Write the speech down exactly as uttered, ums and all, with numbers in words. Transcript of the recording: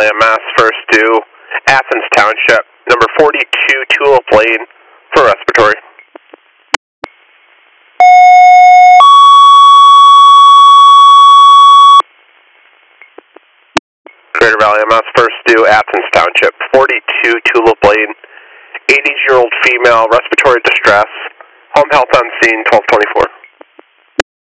Valley, Mass. First due, Athens Township, number forty-two Tulip Lane for respiratory. Greater Valley, Mass. First due, Athens Township, forty-two Tulip Lane, eighty-year-old female, respiratory distress, home health on scene, twelve twenty-four.